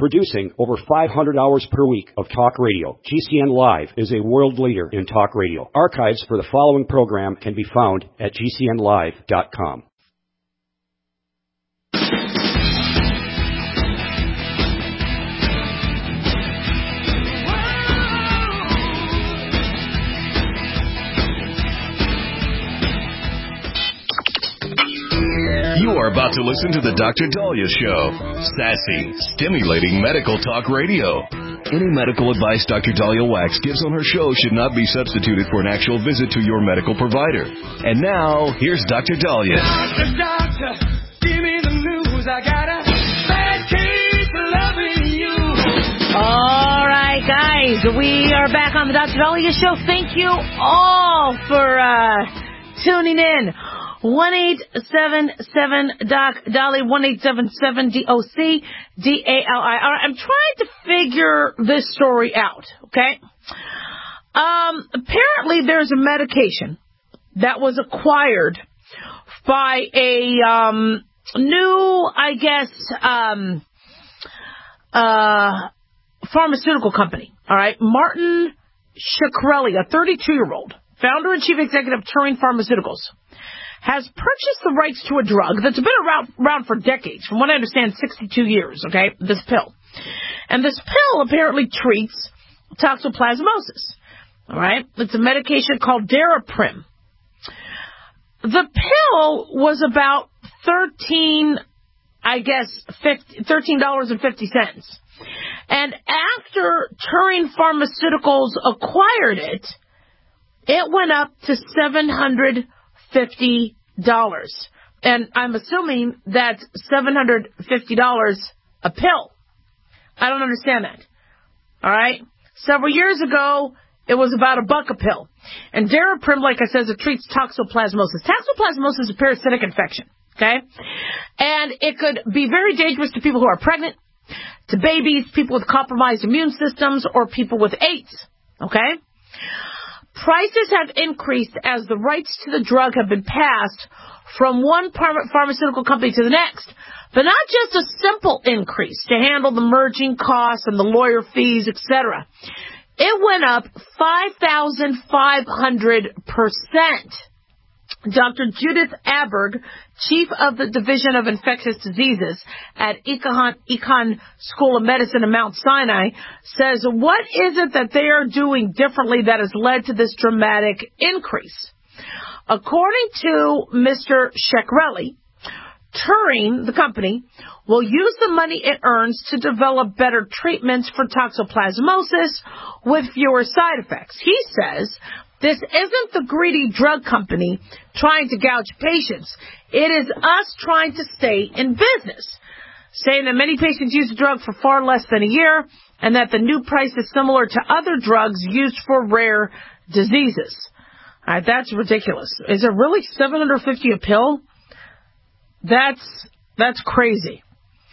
Producing over 500 hours per week of talk radio, GCN Live is a world leader in talk radio. Archives for the following program can be found at GCNlive.com. You are about to listen to the Dr. Daliah Show. Sassy, stimulating medical talk radio. Any medical advice Dr. Daliah Wax gives on her show should not be substituted for an actual visit to your medical provider. And now, here's Dr. Daliah. Doctor, give me the news. I got a bad case of loving you. All right, guys, we are back on the Dr. Daliah Show. Thank you all for tuning in. 1-877-DOC-DALI, 1-877-DOC-DALI. I'm trying to figure this story out, okay? Apparently there's a medication that was acquired by a new, I guess, pharmaceutical company, all right? Martin Shkreli, a 32-year-old, founder and chief executive of Turing Pharmaceuticals, has purchased the rights to a drug that's been around for decades, from what I understand, 62 years, okay, this pill. And this pill apparently treats toxoplasmosis, all right? It's a medication called Daraprim. The pill was about $13.50. And after Turing Pharmaceuticals acquired it, it went up to $750. And I'm assuming that's $750 a pill. I don't understand that. All right? Several years ago, it was about $1 a pill. And Daraprim, like I said, it treats toxoplasmosis. Toxoplasmosis is a parasitic infection, okay? And it could be very dangerous to people who are pregnant, to babies, people with compromised immune systems, or people with AIDS, okay? Prices have increased as the rights to the drug have been passed from one pharmaceutical company to the next. But not just a simple increase to handle the merging costs and the lawyer fees, etc. It went up 5,500%. Dr. Judith Aberg, chief of the Division of Infectious Diseases at Icahn School of Medicine in Mount Sinai, says, what is it that they are doing differently that has led to this dramatic increase? According to Mr. Shkreli, Turing, the company, will use the money it earns to develop better treatments for toxoplasmosis with fewer side effects. He says, this isn't the greedy drug company trying to gouge patients. It is us trying to stay in business, saying that many patients use the drug for far less than a year and that the new price is similar to other drugs used for rare diseases. All right, that's ridiculous. Is it really $750 a pill? That's crazy.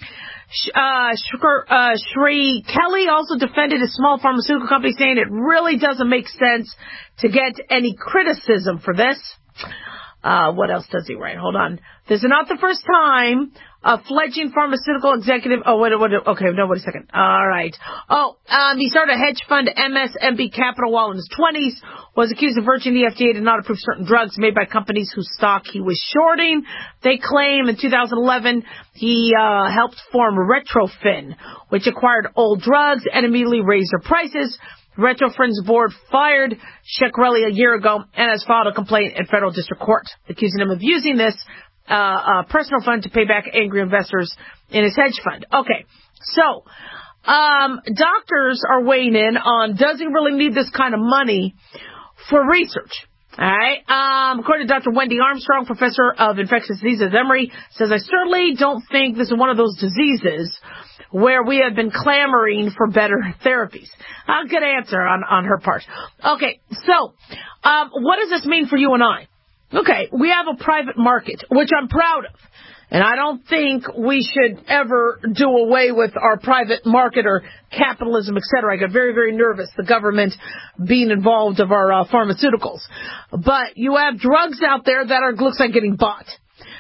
Shri Kelly also defended a small pharmaceutical company, saying it really doesn't make sense to get any criticism for this. What else does he write? Hold on. This is not the first time a fledgling pharmaceutical executive... wait a second. All right. He started a hedge fund, MSMB Capital, while in his 20s, was accused of urging the FDA to not approve certain drugs made by companies whose stock he was shorting. They claim in 2011 he helped form Retrofin, which acquired old drugs and immediately raised their prices. Retrofin's board fired Shkreli a year ago and has filed a complaint in federal district court, accusing him of using this personal fund to pay back angry investors in his hedge fund. Okay, so doctors are weighing in on, does he really need this kind of money for research? All right. According to Dr. Wendy Armstrong, professor of infectious diseases at Emory, says, I certainly don't think this is one of those diseases where we have been clamoring for better therapies. A good answer on her part. Okay, so what does this mean for you and I? Okay, we have a private market, which I'm proud of. And I don't think we should ever do away with our private market or capitalism, etc. I got very, very nervous, the government being involved of our pharmaceuticals. But you have drugs out there that looks like getting bought.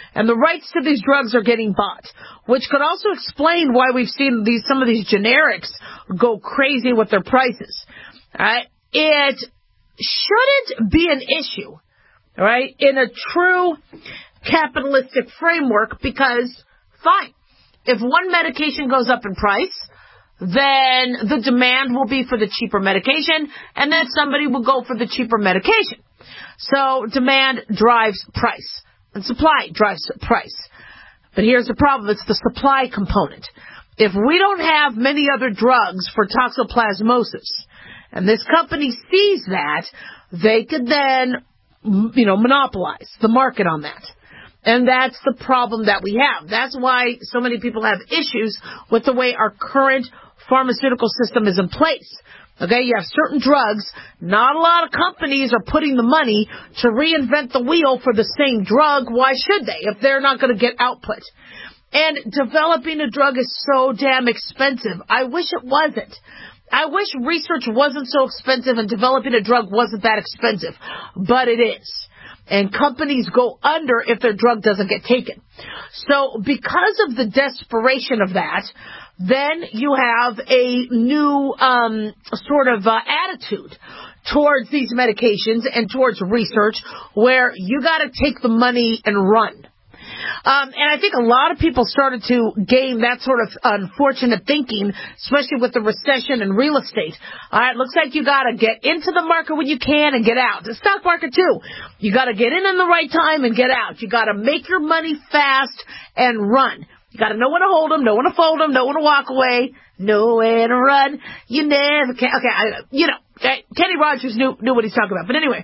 And the rights to these drugs are getting bought, which could also explain why we've seen some of these generics go crazy with their prices. All right? It shouldn't be an issue, all right, in a true capitalistic framework because, fine, if one medication goes up in price, then the demand will be for the cheaper medication, and then somebody will go for the cheaper medication. So demand drives price, and supply drives price. But here's the problem. It's the supply component. If we don't have many other drugs for toxoplasmosis, and this company sees that, they could then, monopolize the market on that. And that's the problem that we have. That's why so many people have issues with the way our current pharmaceutical system is in place. Okay, you have certain drugs. Not a lot of companies are putting the money to reinvent the wheel for the same drug. Why should they if they're not going to get output? And developing a drug is so damn expensive. I wish it wasn't. I wish research wasn't so expensive and developing a drug wasn't that expensive. But it is. And companies go under if their drug doesn't get taken. So because of the desperation of that, then you have a new attitude towards these medications and towards research where you got to take the money and run. And I think a lot of people started to gain that sort of unfortunate thinking, especially with the recession and real estate. All right, looks like you got to get into the market when you can and get out. The stock market, too. You got to get in the right time and get out. You got to make your money fast and run. You got to know when to hold them, know when to fold them, know when to walk away, know when to run. You never can. Okay, Kenny Rogers knew what he's talking about. But anyway,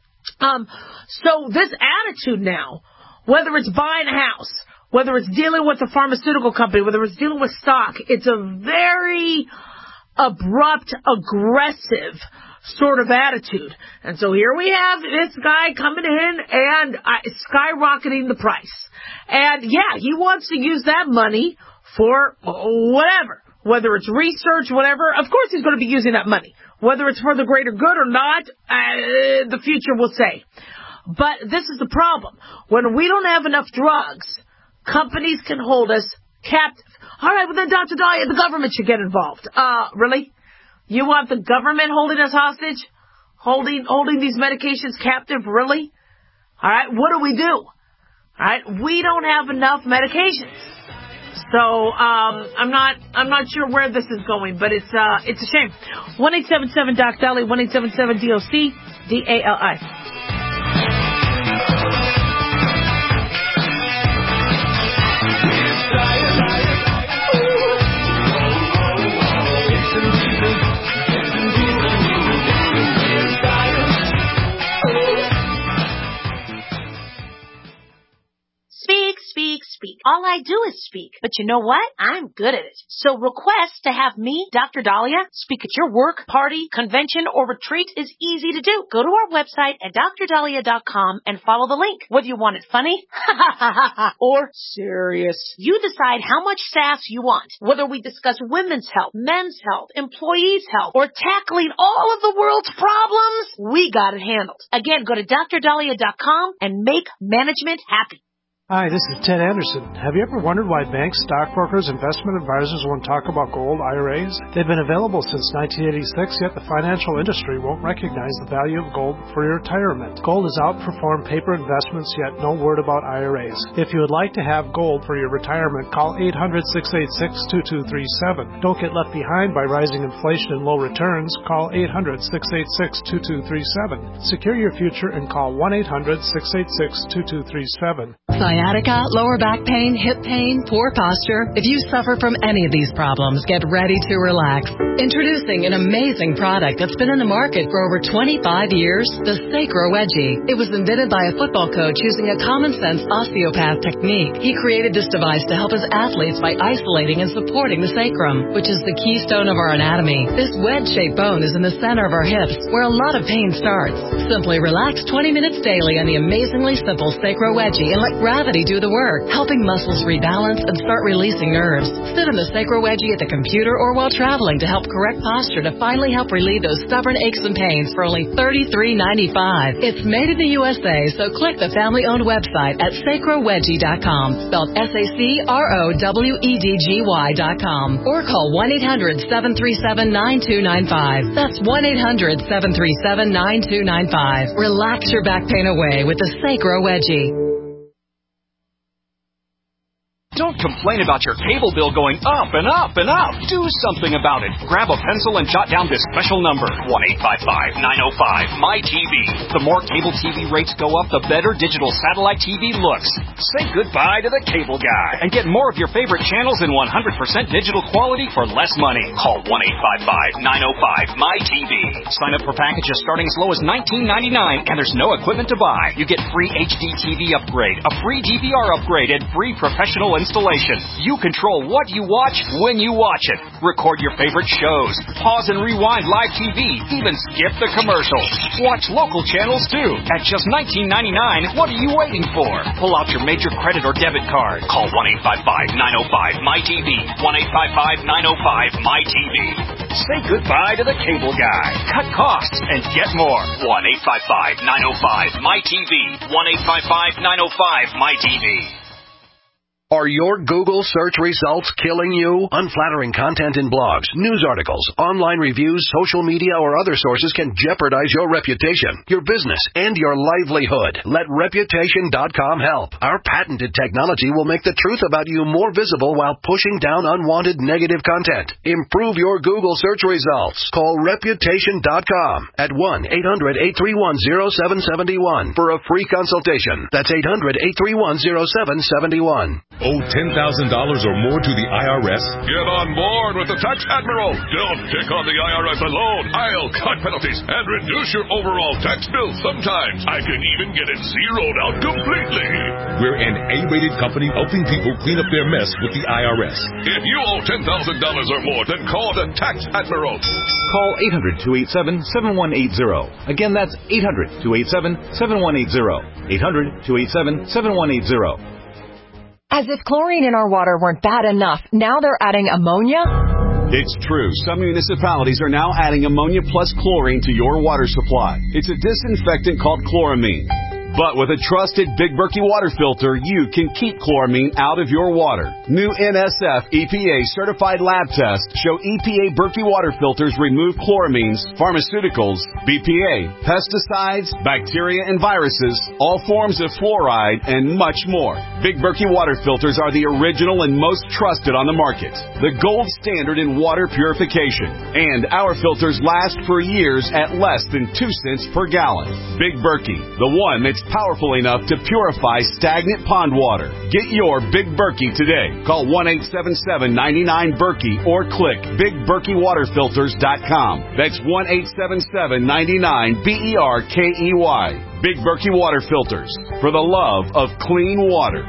so this attitude now, whether it's buying a house, whether it's dealing with a pharmaceutical company, whether it's dealing with stock, it's a very abrupt, aggressive sort of attitude. And so here we have this guy coming in and skyrocketing the price. And yeah, he wants to use that money for whatever, whether it's research, whatever. Of course he's going to be using that money. Whether it's for the greater good or not, the future will say. But this is the problem. When we don't have enough drugs, companies can hold us captive. All right, well then, Dr. Dahlia, the government should get involved. Really? You want the government holding us hostage? Holding these medications captive? Really? All right, what do we do? All right, we don't have enough medications. So, I'm not sure where this is going, but it's a shame. 1-877-DOC-DALI, 1-877-DOC-DALI. Speak. All I do is speak. But you know what? I'm good at it. So request to have me, Dr. Dahlia, speak at your work, party, convention, or retreat is easy to do. Go to our website at drdahlia.com and follow the link. Whether you want it funny or serious, you decide how much sass you want. Whether we discuss women's health, men's health, employees' health, or tackling all of the world's problems, we got it handled. Again, go to drdahlia.com and make management happy. Hi, this is Ted Anderson. Have you ever wondered why banks, stockbrokers, investment advisors won't talk about gold IRAs? They've been available since 1986, yet the financial industry won't recognize the value of gold for your retirement. Gold has outperformed paper investments, yet no word about IRAs. If you would like to have gold for your retirement, call 800-686-2237. Don't get left behind by rising inflation and low returns. Call 800-686-2237. Secure your future and call 1-800-686-2237. Sciatica, lower back pain, hip pain, poor posture. If you suffer from any of these problems, get ready to relax. Introducing an amazing product that's been in the market for over 25 years, the Sacro Wedgie. It was invented by a football coach using a common-sense osteopath technique. He created this device to help his athletes by isolating and supporting the sacrum, which is the keystone of our anatomy. This wedge-shaped bone is in the center of our hips, where a lot of pain starts. Simply relax 20 minutes daily on the amazingly simple Sacro Wedgie and let gravity gravity do the work, helping muscles rebalance and start releasing nerves. Sit in the Sacro Wedgie at the computer or while traveling to help correct posture to finally help relieve those stubborn aches and pains for only $33.95. It's made in the USA, so click the family-owned website at sacrowedgie.com, spelled SACROWEDGY.com, or call 1-800-737-9295. That's 1-800-737-9295. Relax your back pain away with the Sacro Wedgie. Don't complain about your cable bill going up and up and up. Do something about it. Grab a pencil and jot down this special number, 1-855-905-MY-TV. The more cable TV rates go up, the better digital satellite TV looks. Say goodbye to the cable guy and get more of your favorite channels in 100% digital quality for less money. Call 1-855-905-MY-TV. Sign up for packages starting as low as $19.99, and there's no equipment to buy. You get free HD TV upgrade, a free DVR upgrade, and free professional installation. You control what you watch when you watch it. Record your favorite shows. Pause and rewind live TV. Even skip the commercials. Watch local channels too. At just $19.99, what are you waiting for? Pull out your major credit or debit card. Call 1-855-905-MY-TV. 1-855-905-MY-TV. Say goodbye to the cable guy. Cut costs and get more. 1-855-905-MY-TV. 1-855-905-MY-TV. Are your Google search results killing you? Unflattering content in blogs, news articles, online reviews, social media, or other sources can jeopardize your reputation, your business, and your livelihood. Let Reputation.com help. Our patented technology will make the truth about you more visible while pushing down unwanted negative content. Improve your Google search results. Call Reputation.com at 1-800-831-0771 for a free consultation. That's 800-831-0771. Owe $10,000 or more to the IRS? Get on board with the Tax Admiral. Don't take on the IRS alone. I'll cut penalties and reduce your overall tax bill. Sometimes I can even get it zeroed out completely. We're an A-rated company helping people clean up their mess with the IRS. If you owe $10,000 or more, then call the Tax Admiral. Call 800-287-7180. Again, that's 800-287-7180. 800-287-7180. As if chlorine in our water weren't bad enough, now they're adding ammonia? It's true. Some municipalities are now adding ammonia plus chlorine to your water supply. It's a disinfectant called chloramine. But with a trusted Big Berkey water filter, you can keep chloramine out of your water. New NSF EPA certified lab tests show EPA Berkey water filters remove chloramines, pharmaceuticals, BPA, pesticides, bacteria and viruses, all forms of fluoride, and much more. Big Berkey water filters are the original and most trusted on the market. The gold standard in water purification. And our filters last for years at less than 2 cents per gallon. Big Berkey, the one that's powerful enough to purify stagnant pond water. Get your Big Berkey today. Call 1-877-99-BERKEY or click BigBerkeyWaterFilters.com. That's 1-877-99-BERKEY. Big Berkey Water Filters, for the love of clean water.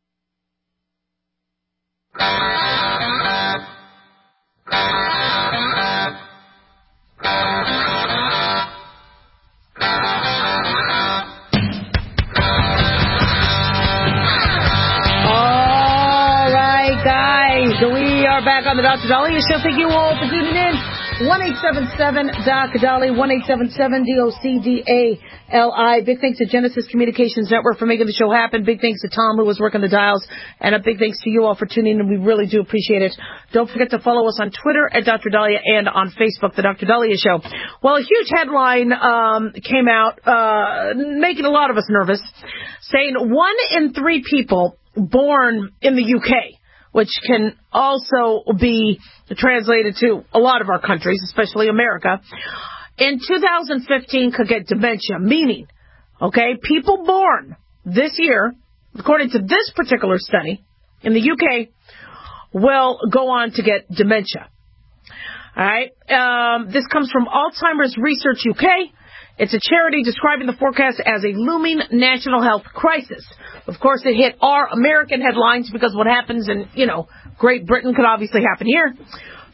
Back on the Dr. Dahlia Show. Thank you all for tuning in. 1-877-DOC-DALI, 1-877-DOCDALI. Big thanks to Genesis Communications Network for making the show happen. Big thanks to Tom, who was working the dials. And a big thanks to you all for tuning in. We really do appreciate it. Don't forget to follow us on Twitter at Dr. Dahlia and on Facebook, The Dr. Dahlia Show. Well, a huge headline came out making a lot of us nervous, saying 1 in 3 people born in the UK, which can also be translated to a lot of our countries, especially America, in 2015 could get dementia, meaning, people born this year, according to this particular study in the UK, will go on to get dementia. All right. This comes from Alzheimer's Research UK. It's a charity describing the forecast as a looming national health crisis. Of course, it hit our American headlines because what happens in, Great Britain could obviously happen here.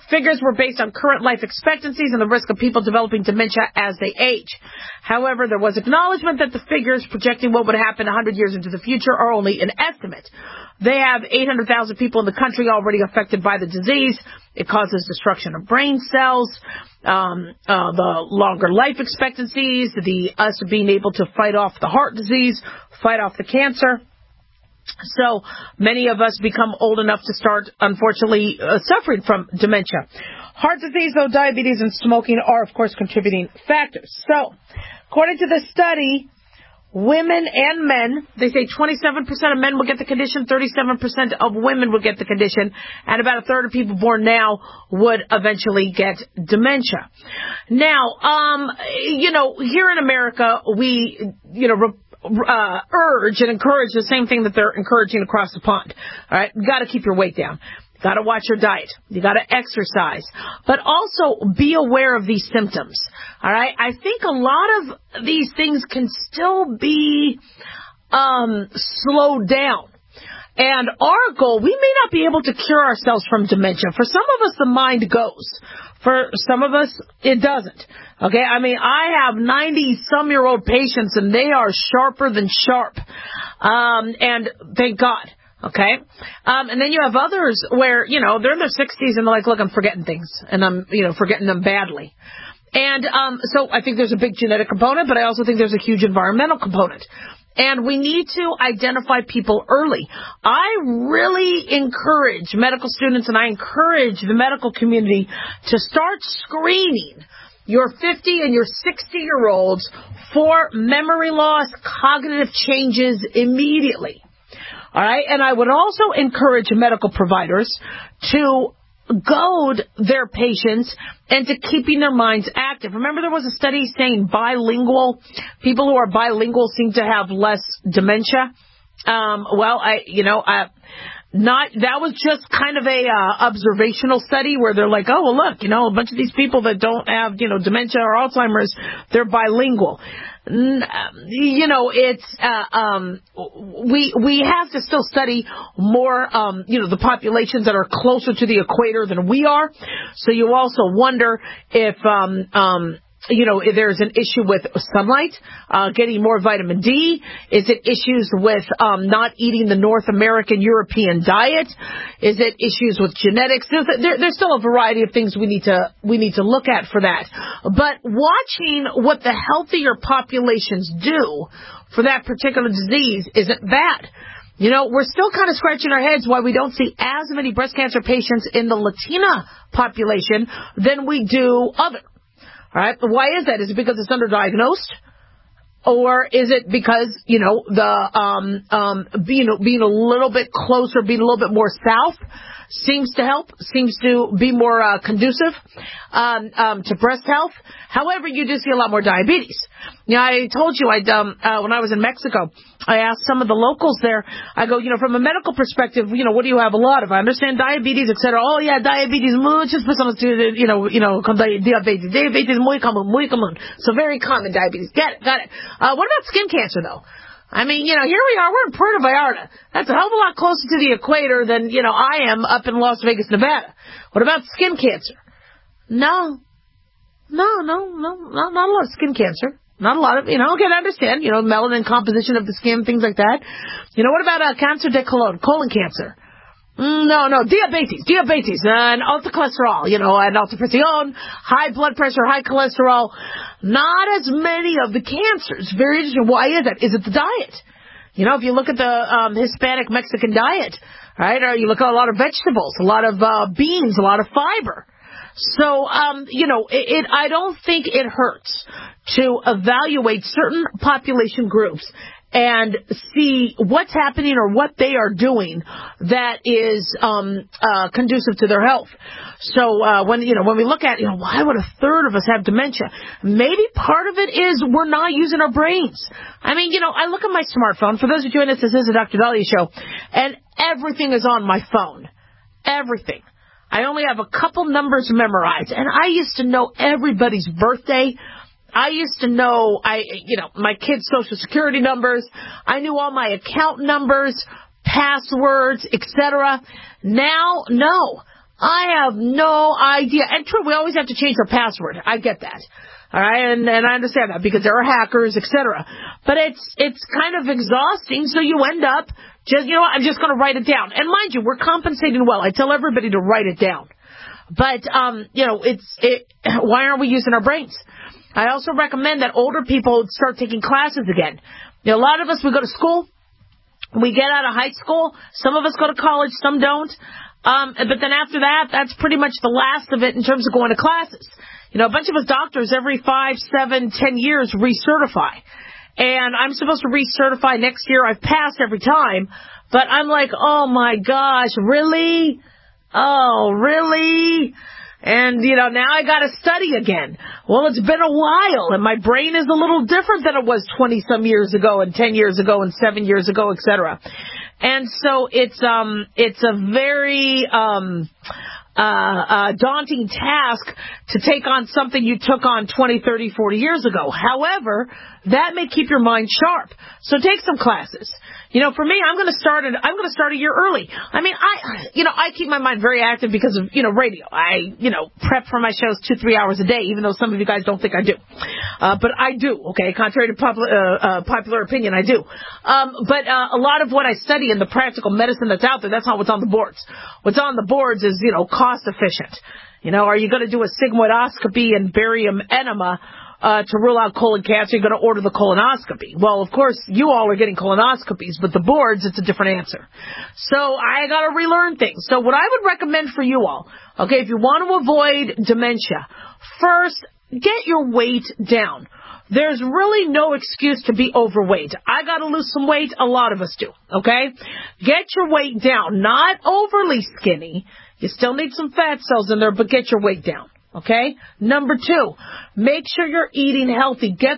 figures were based on current life expectancies and the risk of people developing dementia as they age. However, there was acknowledgement that the figures projecting what would happen 100 years into the future are only an estimate. They have 800,000 people in the country already affected by the disease. It causes destruction of brain cells, the longer life expectancies, us being able to fight off the heart disease, fight off the cancer. So many of us become old enough to start, unfortunately, suffering from dementia. Heart disease, though, diabetes and smoking are, of course, contributing factors. So, according to this study, women and men, they say 27% of men will get the condition, 37% of women will get the condition, and about a third of people born now would eventually get dementia. Now, here in America, we, urge and encourage the same thing that they're encouraging across the pond. All right, you got to keep your weight down. You got to watch your diet. You got to exercise, but also be aware of these symptoms. All right, I think a lot of these things can still be slowed down. And our goal, we may not be able to cure ourselves from dementia. For some of us, the mind goes. For some of us, it doesn't. Okay, I mean, I have 90-some-year-old patients, and they are sharper than sharp. And thank God. Okay? And then you have others where, they're in their 60s, and they're like, look, I'm forgetting things, and I'm, forgetting them badly. And so I think there's a big genetic component, but I also think there's a huge environmental component. And we need to identify people early. I really encourage medical students, and I encourage the medical community to start screening your 50 and your 60-year-olds for memory loss, cognitive changes immediately. All right? And I would also encourage medical providers to goad their patients into keeping their minds active. Remember, there was a study saying people who are bilingual seem to have less dementia. That was just kind of a observational study where they're like, oh, well, look, a bunch of these people that don't have, dementia or Alzheimer's, they're bilingual. It's we have to still study more, the populations that are closer to the equator than we are. So you also wonder if there's an issue with sunlight, getting more vitamin D. Is it issues with not eating the North American European diet? Is it issues with genetics? There's still a variety of things we need to look at for that. But watching what the healthier populations do for that particular disease isn't bad. We're still kind of scratching our heads why we don't see as many breast cancer patients in the Latina population than we do other. All right. Why is that? Is it because it's underdiagnosed? Or is it because, being a little bit closer, being a little bit more south seems to help, seems to be more conducive to breast health. However, you do see a lot more diabetes. I told you when I was in Mexico, I asked some of the locals there, I go, from a medical perspective, what do you have a lot of? I understand diabetes, et cetera. Oh, yeah, diabetes, muchas personas, con diabetes. Diabetes muy común. So very common diabetes. Got it. What about skin cancer, though? I mean, here we are, we're in Puerto Vallarta. That's a hell of a lot closer to the equator than, I am up in Las Vegas, Nevada. What about skin cancer? No, not a lot of skin cancer. Not a lot of, okay, I understand, melanin composition of the skin, things like that. What about cancer de colon, colon cancer? No, diabetes, and alta cholesterol, and alta presión, high blood pressure, high cholesterol. Not as many of the cancers. Very interesting. Why is that? Is it the diet? If you look at the Hispanic Mexican diet, right, or you look at a lot of vegetables, a lot of beans, a lot of fiber. So, I don't think it hurts to evaluate certain population groups and see what's happening or what they are doing that is conducive to their health. So when we look at, why would a third of us have dementia? Maybe part of it is we're not using our brains. I mean, I look at my smartphone. For those who join us, this is the Dr. Dahlia Show, and everything is on my phone. Everything. I only have a couple numbers memorized, and I used to know everybody's birthday. I used to know, my kids' social security numbers. I knew all my account numbers, passwords, etc. Now, no. I have no idea. And true, we always have to change our password. I get that. All right, and I understand that because there are hackers, etc. But it's kind of exhausting, so you end up just, I'm just going to write it down. And mind you, we're compensating well. I tell everybody to write it down. But, why aren't we using our brains? I also recommend that older people start taking classes again. A lot of us, we go to school. We get out of high school. Some of us go to college, some don't. But then after that, that's pretty much the last of it in terms of going to classes. A bunch of us doctors every 5, 7, 10 years recertify. And I'm supposed to recertify next year. I've passed every time. But I'm like, oh my gosh, really? Oh, really? And, now I got to study again. Well, it's been a while, and my brain is a little different than it was 20-some years ago and 10 years ago and 7 years ago, etc. And so it's a very daunting task to take on something you took on 20, 30, 40 years ago. However, that may keep your mind sharp. So take some classes. For me, I'm going to start a year early. I mean, I keep my mind very active because of, radio. I, prep for my shows 2-3 hours a day, even though some of you guys don't think I do. But I do, okay? Contrary to popular opinion, I do. But a lot of what I study in the practical medicine that's out there, that's not what's on the boards. What's on the boards is, cost efficient. Are you going to do a sigmoidoscopy and barium enema to rule out colon cancer? You're going to order the colonoscopy. Well, of course, you all are getting colonoscopies, but the boards, it's a different answer. So I got to relearn things. So what I would recommend for you all, okay, if you want to avoid dementia, first, get your weight down. There's really no excuse to be overweight. I got to lose some weight. A lot of us do, okay? Get your weight down. Not overly skinny. You still need some fat cells in there, but get your weight down. Okay? Number 2, make sure you're eating healthy. Get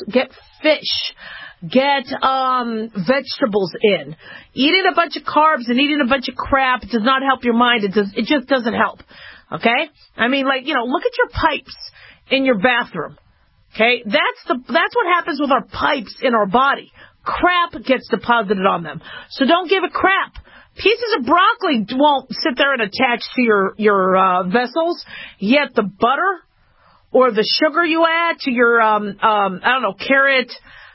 fish. Get vegetables in. Eating a bunch of carbs and eating a bunch of crap does not help your mind. It just doesn't help. Okay? I mean, look at your pipes in your bathroom. Okay? That's what happens with our pipes in our body. Crap gets deposited on them. So don't give a crap. Pieces of broccoli won't sit there and attach to your vessels, yet the butter or the sugar you add to your, carrot,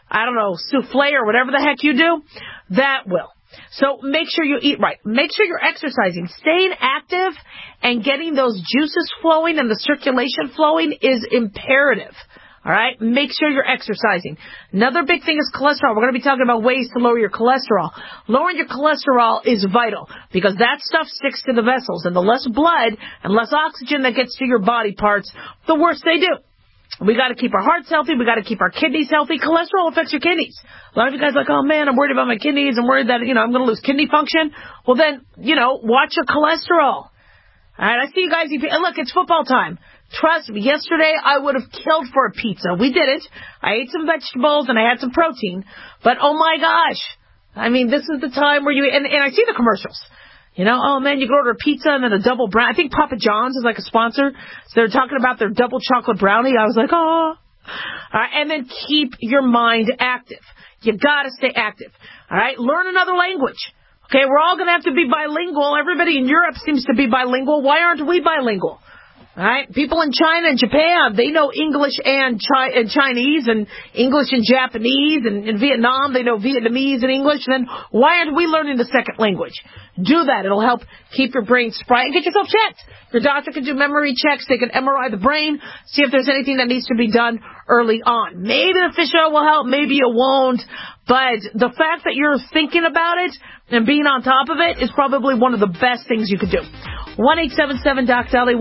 souffle or whatever the heck you do, that will. So make sure you eat right. Make sure you're exercising. Staying active and getting those juices flowing and the circulation flowing is imperative. All right? Make sure you're exercising. Another big thing is cholesterol. We're going to be talking about ways to lower your cholesterol. Lowering your cholesterol is vital because that stuff sticks to the vessels, and the less blood and less oxygen that gets to your body parts, the worse they do. We got to keep our hearts healthy. We got to keep our kidneys healthy. Cholesterol affects your kidneys. A lot of you guys are like, oh man, I'm worried about my kidneys. I'm worried that, I'm going to lose kidney function. Well then, watch your cholesterol. All right, I see you guys eat. Look, it's football time. Trust me, yesterday I would have killed for a pizza. We did it. I ate some vegetables and I had some protein. But oh my gosh. I mean, this is the time where and I see the commercials. Oh man, you can order a pizza and then a double brownie. I think Papa John's is like a sponsor. So they're talking about their double chocolate brownie. I was like, oh. And then keep your mind active. You gotta stay active. All right? Learn another language. Okay, we're all gonna have to be bilingual. Everybody in Europe seems to be bilingual. Why aren't we bilingual? All right, people in China and Japan, they know English and Chinese and English and Japanese, and in Vietnam they know Vietnamese and English. Then why aren't we learning the second language? Do that. It'll help keep your brain spry and get yourself checked. Your doctor can do memory checks. They can MRI the brain, see if there's anything that needs to be done early on. Maybe the fish oil will help, maybe it won't. But the fact that you're thinking about it and being on top of it is probably one of the best things you could do. 1-877-DOC-DALI,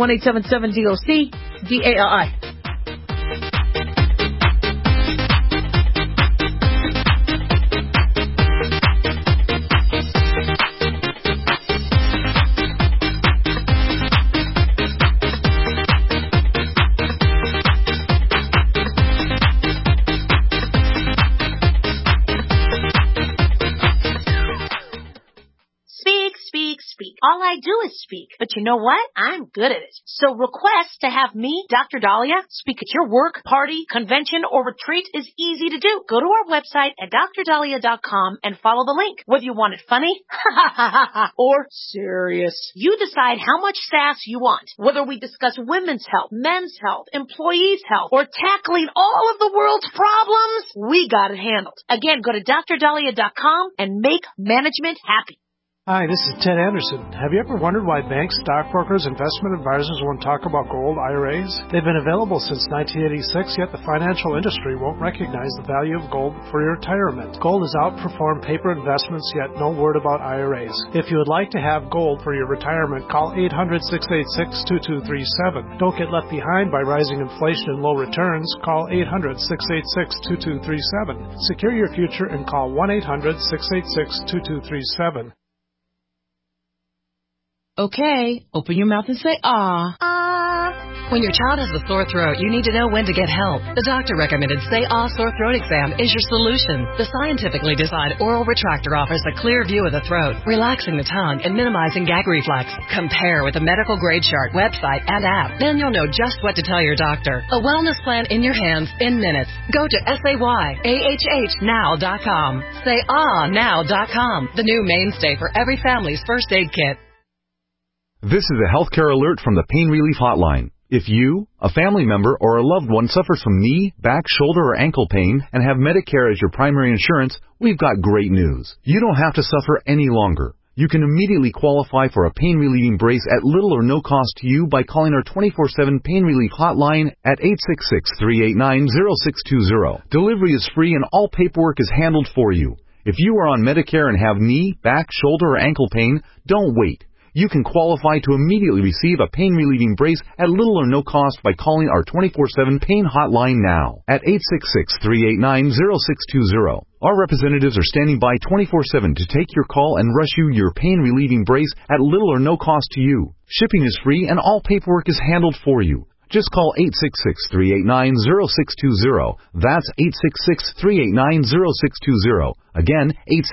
1-877-DOC-DALI. All I do is speak. But you know what? I'm good at it. So request to have me, Dr. Dahlia, speak at your work, party, convention, or retreat is easy to do. Go to our website at drdahlia.com and follow the link. Whether you want it funny or serious, you decide how much sass you want. Whether we discuss women's health, men's health, employees' health, or tackling all of the world's problems, we got it handled. Again, go to drdahlia.com and make management happy. Hi, this is Ted Anderson. Have you ever wondered why banks, stockbrokers, investment advisors won't talk about gold IRAs? They've been available since 1986, yet the financial industry won't recognize the value of gold for your retirement. Gold has outperformed paper investments, yet no word about IRAs. If you would like to have gold for your retirement, call 800-686-2237. Don't get left behind by rising inflation and low returns. Call 800-686-2237. Secure your future and call 1-800-686-2237. Okay, open your mouth and say ah. Ah. When your child has a sore throat, you need to know when to get help. The doctor recommended Say Ah Sore Throat Exam is your solution. The scientifically designed oral retractor offers a clear view of the throat, relaxing the tongue and minimizing gag reflex. Compare with the medical grade chart, website, and app. Then you'll know just what to tell your doctor. A wellness plan in your hands in minutes. Go to SayAHHnow.com. SayAhNow.com. The new mainstay for every family's first aid kit. This is a healthcare alert from the Pain Relief Hotline. If you, a family member, or a loved one suffers from knee, back, shoulder, or ankle pain and have Medicare as your primary insurance, we've got great news. You don't have to suffer any longer. You can immediately qualify for a pain-relieving brace at little or no cost to you by calling our 24/7 Pain Relief Hotline at 866-389-0620. Delivery is free and all paperwork is handled for you. If you are on Medicare and have knee, back, shoulder, or ankle pain, don't wait. You can qualify to immediately receive a pain-relieving brace at little or no cost by calling our 24/7 Pain Hotline now at 866-389-0620. Our representatives are standing by 24/7 to take your call and rush you your pain-relieving brace at little or no cost to you. Shipping is free and all paperwork is handled for you. Just call 866-389-0620. That's 866-389-0620. Again,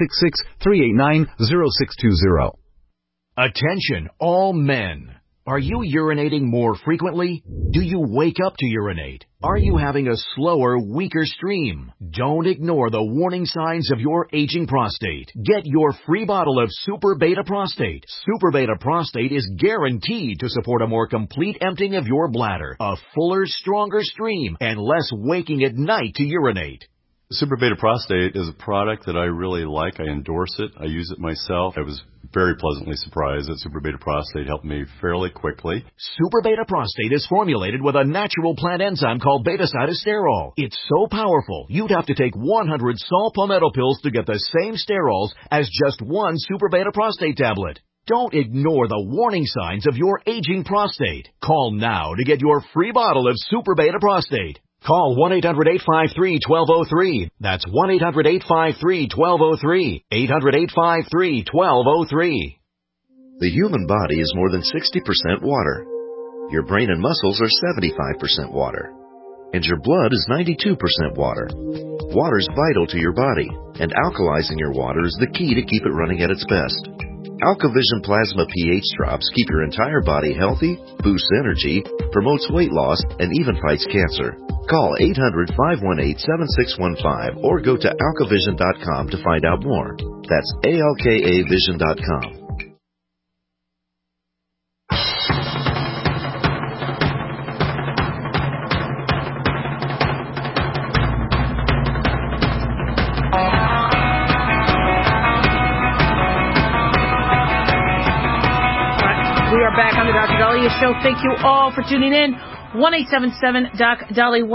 866-389-0620. Attention, all men. Are you urinating more frequently? Do you wake up to urinate? Are you having a slower, weaker stream? Don't ignore the warning signs of your aging prostate. Get your free bottle of Super Beta Prostate. Super Beta Prostate is guaranteed to support a more complete emptying of your bladder, a fuller, stronger stream, and less waking at night to urinate. Super Beta Prostate is a product that I really like. I endorse it. I use it myself. I was very pleasantly surprised that Super Beta Prostate helped me fairly quickly. Super Beta Prostate is formulated with a natural plant enzyme called beta-cytosterol. It's so powerful, you'd have to take 100 saw palmetto pills to get the same sterols as just one Super Beta Prostate tablet. Don't ignore the warning signs of your aging prostate. Call now to get your free bottle of Super Beta Prostate. Call 1-800-853-1203. That's 1-800-853-1203. 800-853-1203. The human body is more than 60% water. Your brain and muscles are 75% water. And your blood is 92% water. Water is vital to your body, and alkalizing your water is the key to keep it running at its best. AlkaVision Plasma pH drops keep your entire body healthy, boosts energy, promotes weight loss, and even fights cancer. Call 800-518-7615 or go to alkavision.com to find out more. That's ALKAvision.com. We are back on the Dr. Dahlia Show. Thank you all for tuning in. 1-877-DOC-DALI,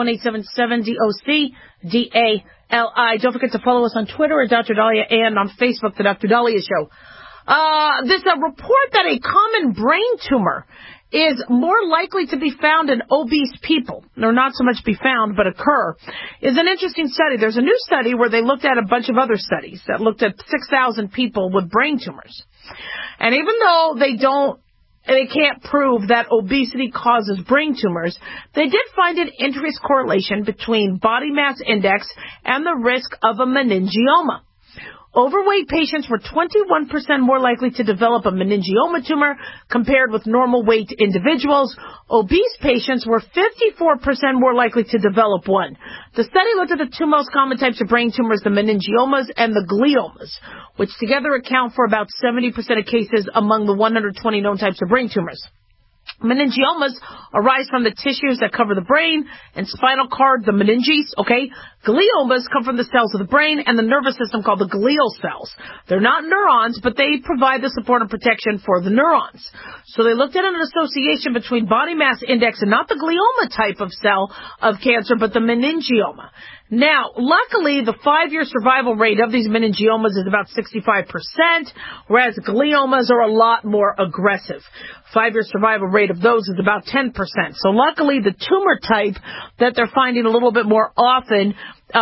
1-877-DOC-DALI. Don't forget to follow us on Twitter at Dr. Dahlia and on Facebook, the Dr. Dahlia Show. There's a report that a common brain tumor is more likely to be found in obese people, or not so much be found, but occur, is an interesting study. There's a new study where they looked at a bunch of other studies that looked at 6,000 people with brain tumors. And even though they can't prove that obesity causes brain tumors, they did find an increased correlation between body mass index and the risk of a meningioma. Overweight patients were 21% more likely to develop a meningioma tumor compared with normal weight individuals. Obese patients were 54% more likely to develop one. The study looked at the two most common types of brain tumors, the meningiomas and the gliomas, which together account for about 70% of cases among the 120 known types of brain tumors. Meningiomas arise from the tissues that cover the brain and spinal cord, the meninges, okay? Gliomas come from the cells of the brain and the nervous system called the glial cells. They're not neurons, but they provide the support and protection for the neurons. So they looked at an association between body mass index and not the glioma type of cell of cancer, but the meningioma. Now, luckily, the 5-year survival rate of these meningiomas is about 65%, whereas gliomas are a lot more aggressive. 5-year survival rate of those is about 10%. So luckily, the tumor type that they're finding a little bit more often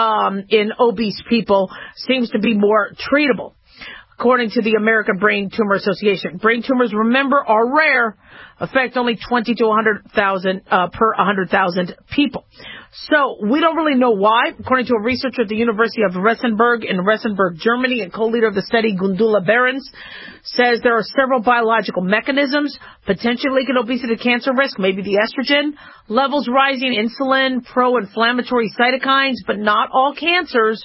in obese people seems to be more treatable, according to the American Brain Tumor Association. Brain tumors, remember, are rare, affect only 20 to 100,000 per 100,000 people. So we don't really know why. According to a researcher at the University of Regensburg in Regensburg, Germany, and co-leader of the study, Gundula Behrens, says there are several biological mechanisms potentially linking obesity to cancer risk, maybe the estrogen levels rising, insulin, pro-inflammatory cytokines, but not all cancers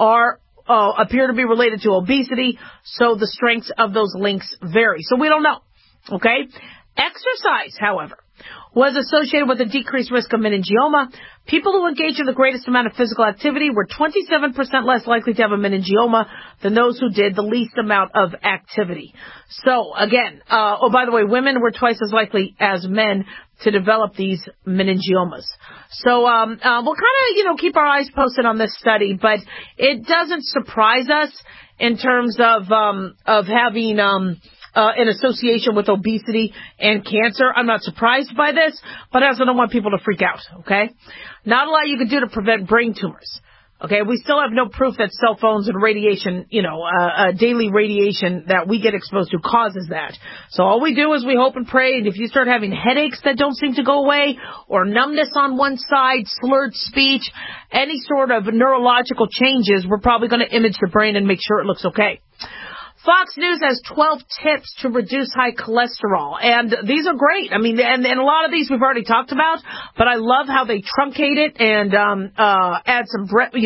appear to be related to obesity, so the strengths of those links vary. So we don't know, okay? Exercise, however, was associated with a decreased risk of meningioma. People who engaged in the greatest amount of physical activity were 27% less likely to have a meningioma than those who did the least amount of activity. So, again, by the way, women were twice as likely as men to develop these meningiomas. So we'll kind of, keep our eyes posted on this study, but it doesn't surprise us in terms of having an association with obesity and cancer. I'm not surprised by this, but I also don't want people to freak out, okay? Not a lot you can do to prevent brain tumors. Okay, we still have no proof that cell phones and radiation, daily radiation that we get exposed to causes that. So all we do is we hope and pray, and if you start having headaches that don't seem to go away, or numbness on one side, slurred speech, any sort of neurological changes, we're probably going to image the brain and make sure it looks okay. Fox News has 12 tips to reduce high cholesterol, and these are great. I mean, and a lot of these we've already talked about, but I love how they truncate it and add some brevity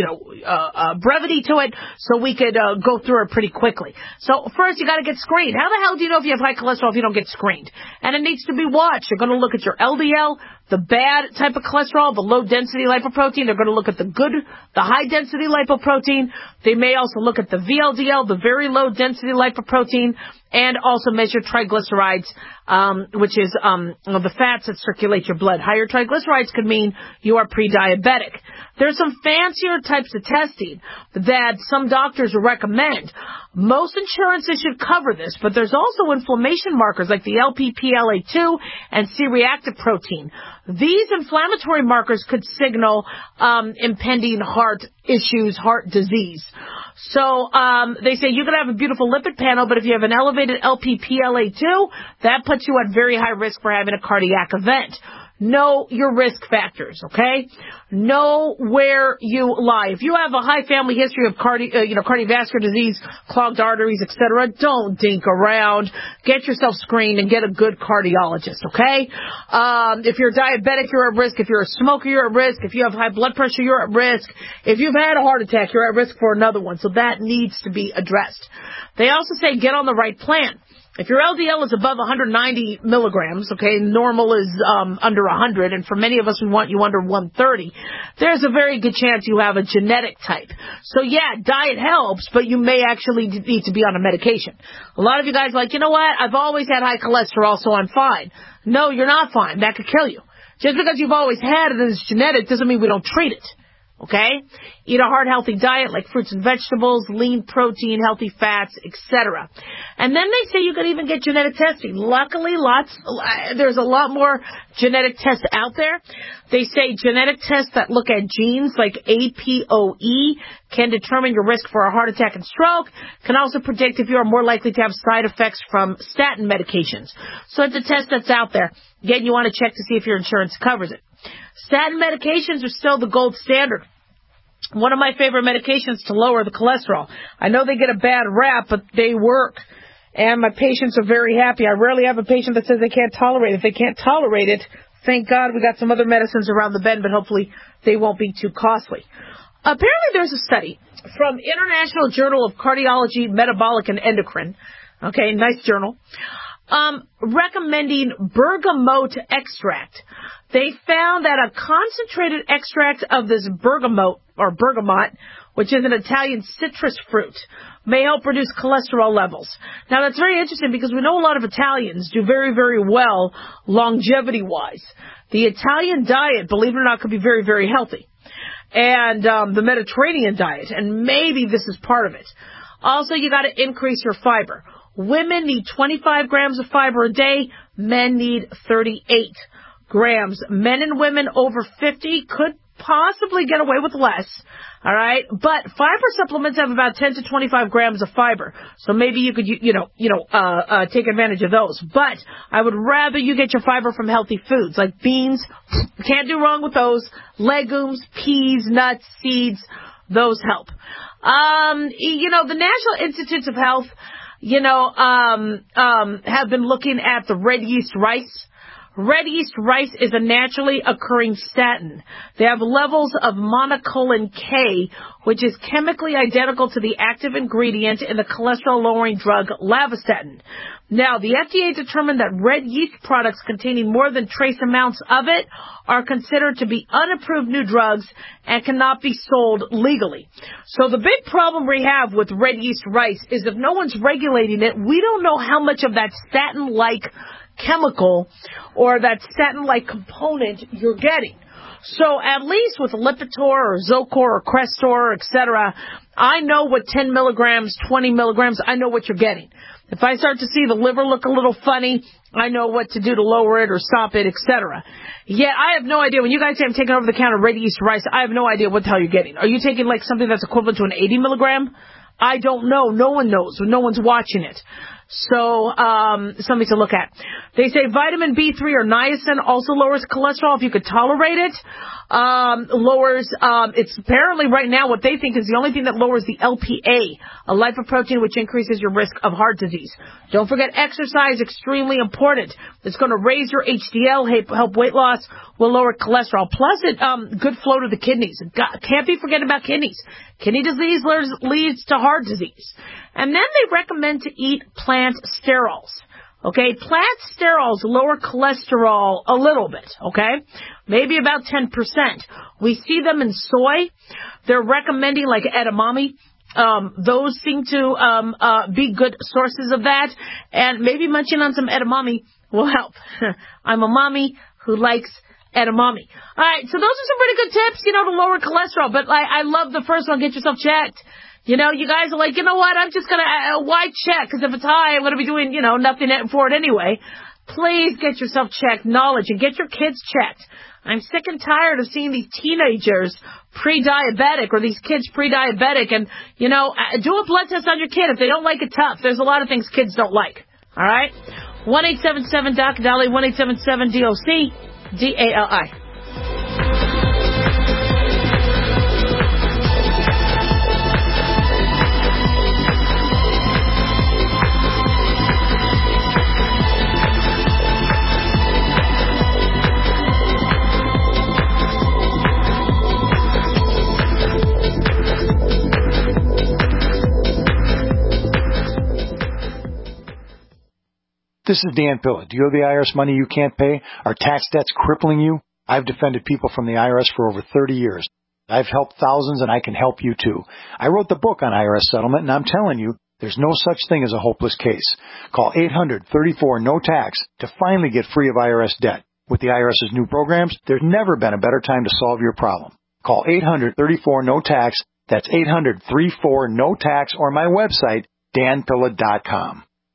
to it, so we could go through it pretty quickly. So first, you got to get screened. How the hell do you know if you have high cholesterol if you don't get screened? And it needs to be watched. You're going to look at your LDL, the bad type of cholesterol, the low-density lipoprotein. They're going to look at the high-density lipoprotein. They may also look at the VLDL, the very low-density lipoprotein, and also measure triglycerides, which is the fats that circulate your blood. Higher triglycerides could mean you are pre-diabetic. There's some fancier types of testing that some doctors recommend. Most insurances should cover this, but there's also inflammation markers like the LPPLA2 and C-reactive protein. These inflammatory markers could signal impending heart issues, heart disease. So they say you can have a beautiful lipid panel, but if you have an elevated LPPLA2, that puts you at very high risk for having a cardiac event. Know your risk factors, okay? Know where you lie. If you have a high family history of cardiovascular disease, clogged arteries, etc., don't dink around. Get yourself screened and get a good cardiologist, okay? If you're diabetic, you're at risk. If you're a smoker, you're at risk. If you have high blood pressure, you're at risk. If you've had a heart attack, you're at risk for another one. So that needs to be addressed. They also say get on the right plan. If your LDL is above 190 milligrams, okay, normal is under 100, and for many of us we want you under 130, there's a very good chance you have a genetic type. So yeah, diet helps, but you may actually need to be on a medication. A lot of you guys are like, you know what, I've always had high cholesterol, so I'm fine. No, you're not fine. That could kill you. Just because you've always had it and it's genetic doesn't mean we don't treat it. Okay? Eat a heart healthy diet like fruits and vegetables, lean protein, healthy fats, etc. And then they say you could even get genetic testing. Luckily, there's a lot more genetic tests out there. They say genetic tests that look at genes like APOE can determine your risk for a heart attack and stroke, can also predict if you are more likely to have side effects from statin medications. So it's a test that's out there. Again, you want to check to see if your insurance covers it. Statin medications are still the gold standard. One of my favorite medications to lower the cholesterol. I know they get a bad rap, but they work. And my patients are very happy. I rarely have a patient that says they can't tolerate it. If they can't tolerate it, thank God we got some other medicines around the bend, but hopefully they won't be too costly. Apparently there's a study from International Journal of Cardiology, Metabolic, and Endocrine. Okay, nice journal. Recommending bergamot extract. They found that a concentrated extract of this bergamot, which is an Italian citrus fruit, may help reduce cholesterol levels. Now, that's very interesting because we know a lot of Italians do very, very well longevity-wise. The Italian diet, believe it or not, could be very, very healthy. And the Mediterranean diet, and maybe this is part of it. Also, you got to increase your fiber. Women need 25 grams of fiber a day. Men need 38 grams. Men and women over 50 could possibly get away with less. All right. But fiber supplements have about 10 to 25 grams of fiber. So maybe you could, take advantage of those. But I would rather you get your fiber from healthy foods like beans. Can't do wrong with those. Legumes, peas, nuts, seeds. Those help. The National Institutes of Health, have been looking at the red yeast rice. Red yeast rice is a naturally occurring statin. They have levels of monocolin K, which is chemically identical to the active ingredient in the cholesterol-lowering drug Lavastatin. Now, the FDA determined that red yeast products containing more than trace amounts of it are considered to be unapproved new drugs and cannot be sold legally. So the big problem we have with red yeast rice is if no one's regulating it, we don't know how much of that statin-like chemical or that statin-like component you're getting. So at least with Lipitor or Zocor or Crestor, etc., I know what 10 milligrams, 20 milligrams, I know what you're getting. If I start to see the liver look a little funny, I know what to do to lower it or stop it, etc. Yet I have no idea. When you guys say I'm taking over-the-counter red yeast rice, I have no idea what the hell you're getting. Are you taking like something that's equivalent to an 80 milligram? I don't know. No one knows. No one's watching it. So, something to look at. They say vitamin B3 or niacin also lowers cholesterol if you could tolerate it. It's apparently right now what they think is the only thing that lowers the LPA, a lipoprotein which increases your risk of heart disease. Don't forget exercise, extremely important. It's going to raise your HDL, help weight loss, will lower cholesterol. Plus, good flow to the kidneys. Can't be forgetting about kidneys. Kidney disease leads to heart disease. And then they recommend to eat plant sterols. Okay, plant sterols lower cholesterol a little bit, okay? Maybe about 10%. We see them in soy. They're recommending like edamame. Those seem to be good sources of that. And maybe munching on some edamame will help. I'm a mommy who likes edamame. All right, so those are some pretty good tips, to lower cholesterol. But I love the first one, get yourself checked. You guys are like, you know what, I'm just going to, why check? Because if it's high, I'm going to be doing, nothing for it anyway. Please get yourself checked, knowledge, and get your kids checked. I'm sick and tired of seeing these teenagers pre-diabetic or these kids pre-diabetic. And, do a blood test on your kid. If they don't like it, tough. There's a lot of things kids don't like. All right? 1-877-DOC-DALI, 1-877-DOC-DALI. This is Dan Pilla. Do you owe the IRS money you can't pay? Are tax debts crippling you? I've defended people from the IRS for over 30 years. I've helped thousands, and I can help you too. I wrote the book on IRS settlement, and I'm telling you, there's no such thing as a hopeless case. Call 800-34-NO-TAX to finally get free of IRS debt. With the IRS's new programs, there's never been a better time to solve your problem. Call 800-34-NO-TAX. That's 800-34-NO-TAX or my website, danpilla.com.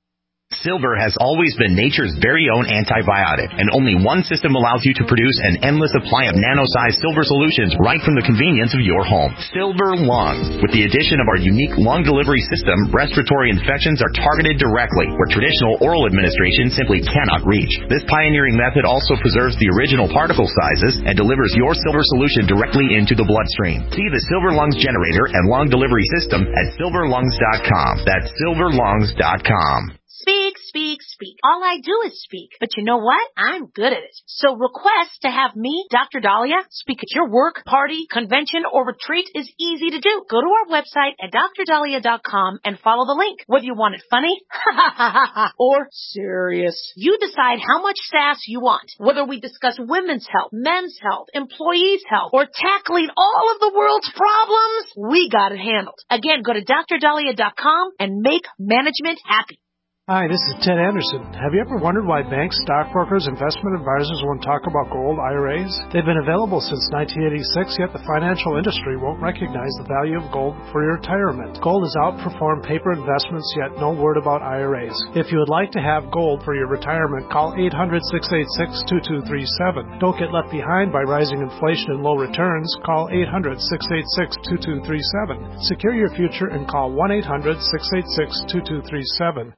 Silver has always been nature's very own antibiotic, and only one system allows you to produce an endless supply of nano-sized silver solutions right from the convenience of your home. Silver Lungs. With the addition of our unique lung delivery system, respiratory infections are targeted directly, where traditional oral administration simply cannot reach. This pioneering method also preserves the original particle sizes and delivers your silver solution directly into the bloodstream. See the Silver Lungs generator and lung delivery system at silverlungs.com. That's silverlungs.com. Speak, speak, speak. All I do is speak. But you know what? I'm good at it. So request to have me, Dr. Dahlia, speak at your work, party, convention, or retreat is easy to do. Go to our website at drdahlia.com and follow the link. Whether you want it funny or serious, you decide how much sass you want. Whether we discuss women's health, men's health, employees' health, or tackling all of the world's problems, we got it handled. Again, go to drdahlia.com and make management happy. Hi, this is Ted Anderson. Have you ever wondered why banks, stockbrokers, investment advisors won't talk about gold IRAs? They've been available since 1986, yet the financial industry won't recognize the value of gold for your retirement. Gold has outperformed paper investments, yet no word about IRAs. If you would like to have gold for your retirement, call 800-686-2237. Don't get left behind by rising inflation and low returns. Call 800-686-2237. Secure your future and call 1-800-686-2237.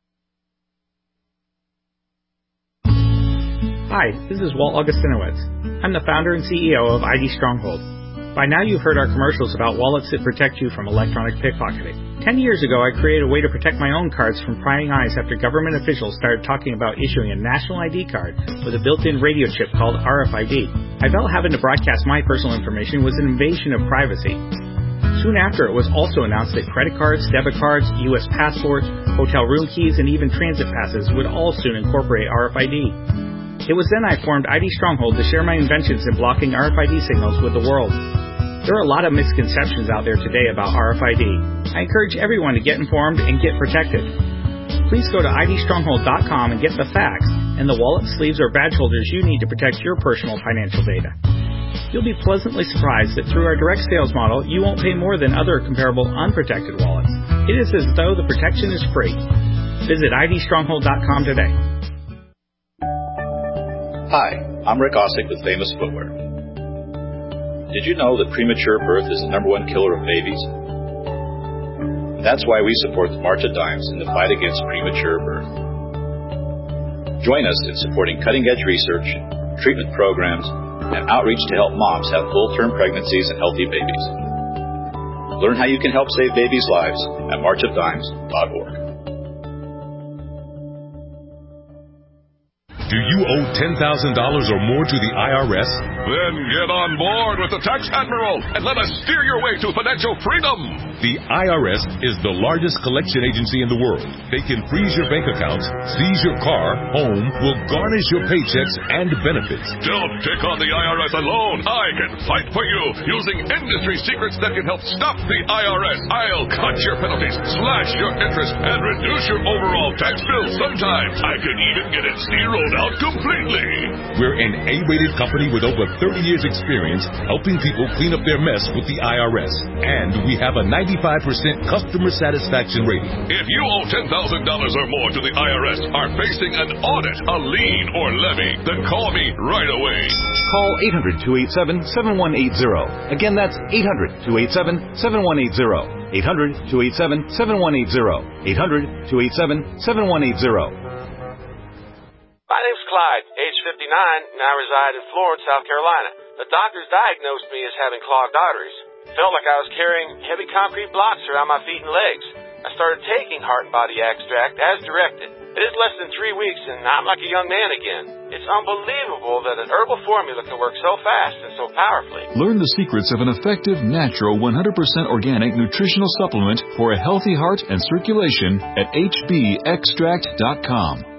Hi, this is Walt Augustinowitz. I'm the founder and CEO of ID Stronghold. By now you've heard our commercials about wallets that protect you from electronic pickpocketing. 10 years ago, I created a way to protect my own cards from prying eyes after government officials started talking about issuing a national ID card with a built-in radio chip called RFID. I felt having to broadcast my personal information was an invasion of privacy. Soon after, it was also announced that credit cards, debit cards, U.S. passports, hotel room keys, and even transit passes would all soon incorporate RFID. It was then I formed ID Stronghold to share my inventions in blocking RFID signals with the world. There are a lot of misconceptions out there today about RFID. I encourage everyone to get informed and get protected. Please go to idstronghold.com and get the facts and the wallet, sleeves, or badge holders you need to protect your personal financial data. You'll be pleasantly surprised that through our direct sales model, you won't pay more than other comparable unprotected wallets. It is as though the protection is free. Visit idstronghold.com today. Hi, I'm Rick Ossick with Famous Footwear. Did you know that premature birth is the #1 killer of babies? That's why we support the March of Dimes in the fight against premature birth. Join us in supporting cutting-edge research, treatment programs, and outreach to help moms have full-term pregnancies and healthy babies. Learn how you can help save babies' lives at marchofdimes.org. Do you owe $10,000 or more to the IRS? Then get on board with the Tax Admiral and let us steer your way to financial freedom. The IRS is the largest collection agency in the world. They can freeze your bank accounts, seize your car, home, will garnish your paychecks and benefits. Don't take on the IRS alone. I can fight for you using industry secrets that can help stop the IRS. I'll cut your penalties, slash your interest, and reduce your overall tax bill. Sometimes I can even get it zeroed out completely. We're an A-rated company with over 30 years experience helping people clean up their mess with the IRS. And we have a 95% customer satisfaction rating. If you owe $10,000 or more to the IRS, are facing an audit, a lien, or levy, then call me right away. Call 800-287-7180. Again, that's 800-287-7180. 800-287-7180. 800-287-7180. My name's Clyde, age 59, and I reside in Florence, South Carolina. The doctors diagnosed me as having clogged arteries. Felt like I was carrying heavy concrete blocks around my feet and legs. I started taking Heart and Body Extract as directed. It is less than 3 weeks, and I'm like a young man again. It's unbelievable that an herbal formula can work so fast and so powerfully. Learn the secrets of an effective, natural, 100% organic nutritional supplement for a healthy heart and circulation at hbextract.com.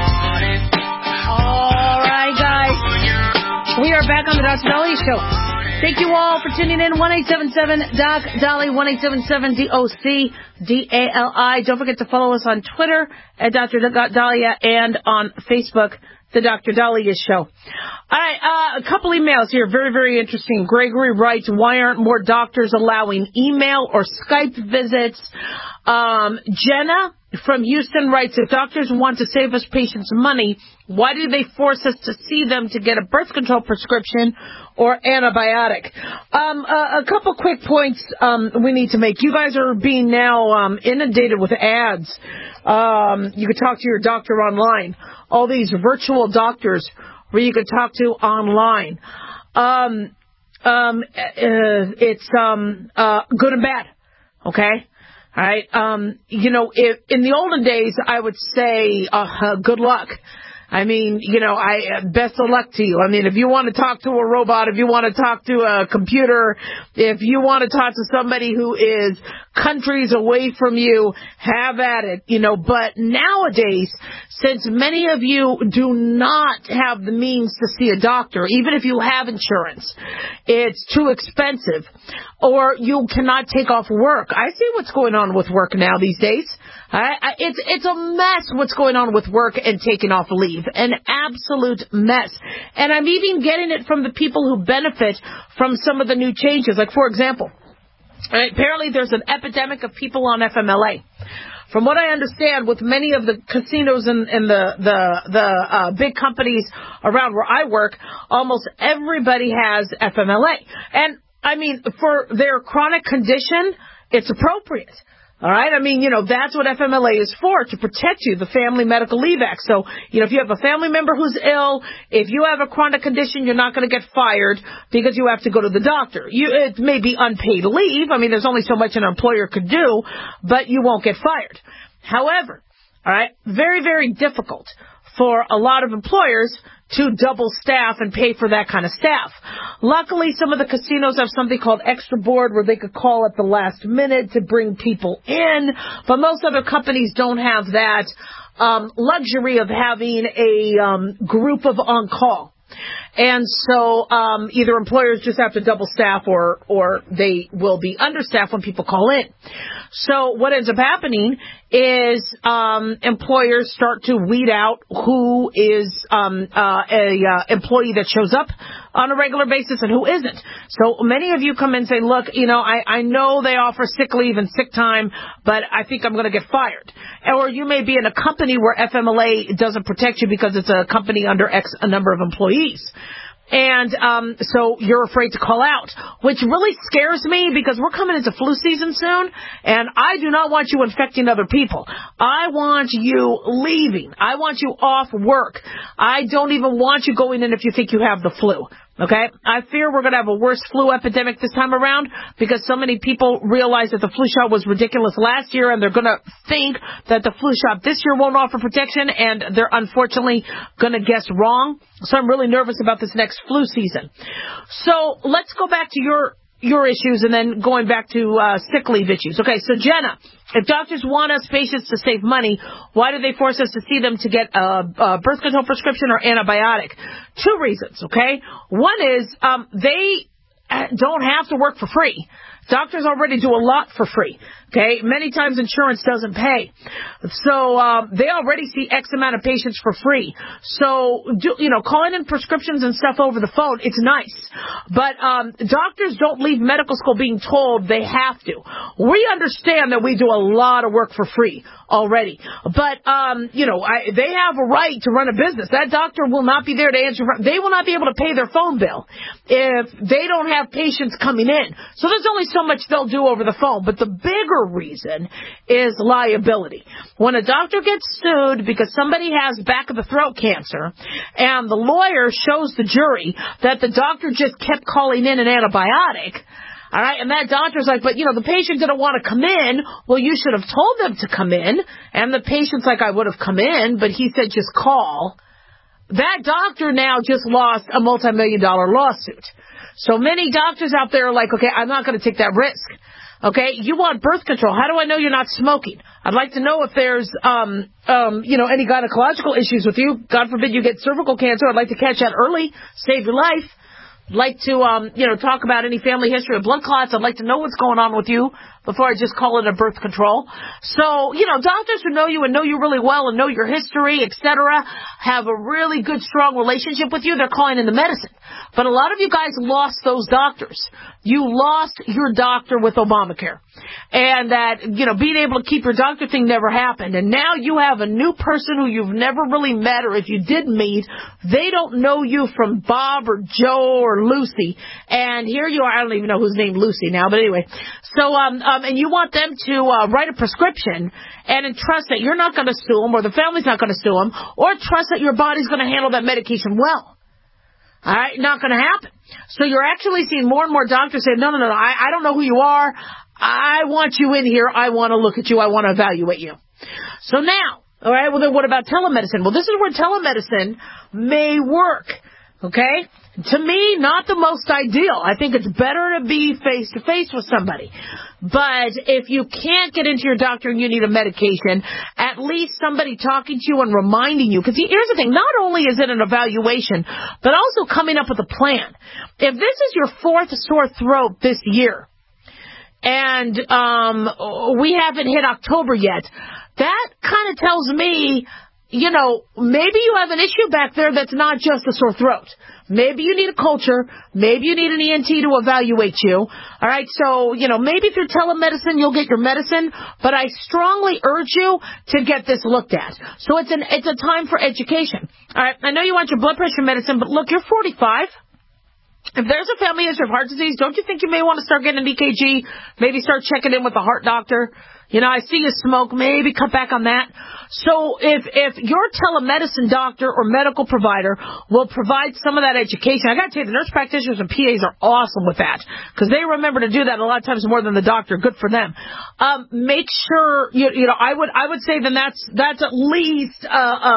Back on the Dr. Dahlia Show. Thank you all for tuning in. 1-877-DOC-DOLLY, 1-877-DOC-DALI. Don't forget to follow us on Twitter at Dr. Dahlia and on Facebook, The Dr. Dahlia Show. All right, a couple emails here. Very, very interesting. Gregory writes, why aren't more doctors allowing email or Skype visits? Jenna from Houston writes, if doctors want to save us patients money, why do they force us to see them to get a birth control prescription or antibiotic? A couple quick points we need to make. You guys are being now inundated with ads. You can talk to your doctor online. All these virtual doctors where you can talk to online. It's good and bad. Okay? All right. If in the olden days, I would say good luck. I mean, best of luck to you. I mean, if you want to talk to a robot, if you want to talk to a computer, if you want to talk to somebody who is countries away from you, have at it, But nowadays, since many of you do not have the means to see a doctor, even if you have insurance, it's too expensive, or you cannot take off work. I see what's going on with work now these days. It's a mess what's going on with work and taking off leave. An absolute mess. And I'm even getting it from the people who benefit from some of the new changes. Like, for example, apparently there's an epidemic of people on FMLA. From what I understand, with many of the casinos and the big companies around where I work, almost everybody has FMLA. And, I mean, for their chronic condition, it's appropriate. All right. I mean, that's what FMLA is for, to protect you, the Family Medical Leave Act. So, if you have a family member who's ill, if you have a chronic condition, you're not going to get fired because you have to go to the doctor. It may be unpaid leave. I mean, there's only so much an employer could do, but you won't get fired. However, all right, very, very difficult for a lot of employers to double staff and pay for that kind of staff. Luckily, some of the casinos have something called Extra Board where they could call at the last minute to bring people in, but most other companies don't have that luxury of having a group of on-call. And so either employers just have to double staff or they will be understaffed when people call in. So what ends up happening is employers start to weed out who is a employee that shows up on a regular basis and who isn't. So many of you come in and say, look, I know they offer sick leave and sick time, but I think I'm going to get fired. Or you may be in a company where FMLA doesn't protect you because it's a company under X a number of employees. And so you're afraid to call out, which really scares me because we're coming into flu season soon, and I do not want you infecting other people. I want you leaving. I want you off work. I don't even want you going in if you think you have the flu. Okay? I fear we're going to have a worse flu epidemic this time around because so many people realize that the flu shot was ridiculous last year, and they're going to think that the flu shot this year won't offer protection, and they're unfortunately going to guess wrong. So I'm really nervous about this next flu season. So let's go back to your issues and then going back to sick leave issues. Okay, so Jenna, if doctors want us patients to save money, why do they force us to see them to get a birth control prescription or antibiotic? Two reasons, okay? One is they don't have to work for free. Doctors already do a lot for free, okay? Many times insurance doesn't pay. So they already see X amount of patients for free. So, calling in prescriptions and stuff over the phone, it's nice. But doctors don't leave medical school being told they have to. We understand that we do a lot of work for free already. But, they have a right to run a business. That doctor will not be there to answer. They will not be able to pay their phone bill if they don't have patients coming in. So there's only so much they'll do over the phone. But the bigger reason is liability. When a doctor gets sued because somebody has back of the throat cancer and the lawyer shows the jury that the doctor just kept calling in an antibiotic, all right, and that doctor's like, but, the patient didn't want to come in. Well, you should have told them to come in. And the patient's like, I would have come in, but he said just call. That doctor now just lost a multi-million-dollar lawsuit. So many doctors out there are like, okay, I'm not going to take that risk. Okay, you want birth control. How do I know you're not smoking? I'd like to know if there's, any gynecological issues with you. God forbid you get cervical cancer. I'd like to catch that early, save your life. like to, talk about any family history of blood clots. I'd like to know what's going on with you before I just call it a birth control. So, doctors who know you and know you really well and know your history, etc., have a really good, strong relationship with you. They're calling in the medicine. But a lot of you guys lost those doctors. You lost your doctor with Obamacare. And that, being able to keep your doctor thing never happened. And now you have a new person who you've never really met, or if you did meet, they don't know you from Bob or Joe or Lucy. And here you are. I don't even know who's named Lucy now, but anyway. So, and you want them to write a prescription and entrust that you're not going to sue them, or the family's not going to sue them, or trust that your body's going to handle that medication well. All right, not going to happen. So you're actually seeing more and more doctors say, no, I don't know who you are. I want you in here. I want to look at you. I want to evaluate you. So now, all right, well, then what about telemedicine? Well, this is where telemedicine may work, okay? To me, not the most ideal. I think it's better to be face-to-face with somebody. But if you can't get into your doctor and you need a medication, at least somebody talking to you and reminding you. Because here's the thing, not only is it an evaluation, but also coming up with a plan. If this is your 4th sore throat this year, and we haven't hit October yet, that kind of tells me, maybe you have an issue back there that's not just a sore throat. Maybe you need a culture. Maybe you need an ENT to evaluate you. All right, so, maybe through telemedicine you'll get your medicine, but I strongly urge you to get this looked at. So it's a time for education. All right, I know you want your blood pressure medicine, but look, you're 45. If there's a family history of heart disease, don't you think you may want to start getting an EKG? Maybe start checking in with a heart doctor? I see you smoke. Maybe cut back on that. So if your telemedicine doctor or medical provider will provide some of that education, I got to tell you, the nurse practitioners and PAs are awesome with that because they remember to do that a lot of times more than the doctor. Good for them. Make sure I would say then that's at least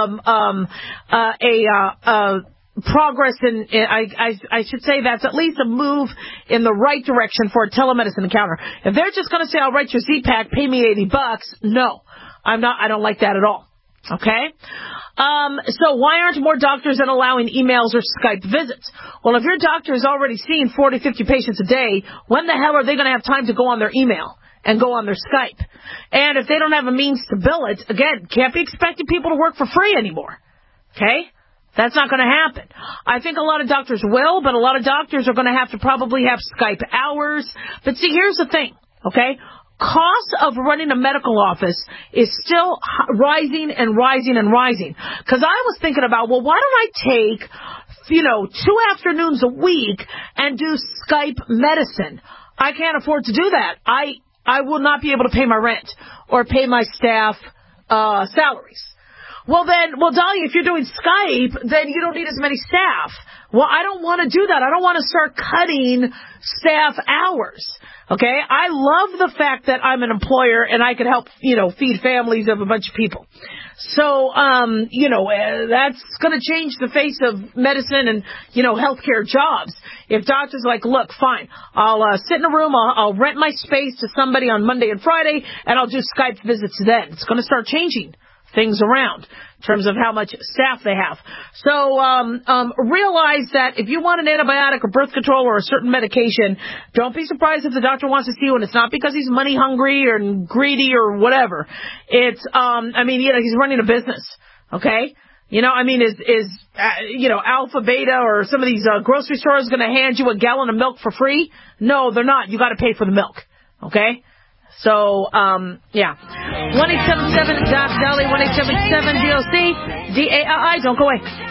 progress in I should say that's at least a move in the right direction for a telemedicine encounter. If they're just going to say, I'll write your Z-Pack, pay me $80, no, I'm not. I don't like that at all. Okay? So why aren't more doctors then allowing emails or Skype visits? Well, if your doctor is already seeing 40, 50 patients a day, when the hell are they going to have time to go on their email and go on their Skype? And if they don't have a means to bill it, again, can't be expecting people to work for free anymore. Okay? That's not going to happen. I think a lot of doctors will, but a lot of doctors are going to have to probably have Skype hours. But see, here's the thing, okay? Cost of running a medical office is still rising and rising and rising. Because I was thinking about, well, why don't I take, 2 afternoons a week and do Skype medicine? I can't afford to do that. I will not be able to pay my rent or pay my staff salaries. Well, Dahlia, if you're doing Skype, then you don't need as many staff. Well, I don't want to do that. I don't want to start cutting staff hours. Okay? I love the fact that I'm an employer and I can help, feed families of a bunch of people. So, that's going to change the face of medicine and, healthcare jobs. If doctors are like, look, fine, I'll sit in a room, I'll rent my space to somebody on Monday and Friday, and I'll do Skype visits then. It's going to start changing things around in terms of how much staff they have. So realize that if you want an antibiotic or birth control or a certain medication, don't be surprised if the doctor wants to see you, and it's not because he's money hungry or greedy or whatever. It's he's running a business. Okay? Is Alpha Beta or some of these grocery stores going to hand you a gallon of milk for free? No, they're not. You got to pay for the milk. Okay? So, 1-877-DOC-DOLLY, 1-877-DOC-DAII. Don't go away. Take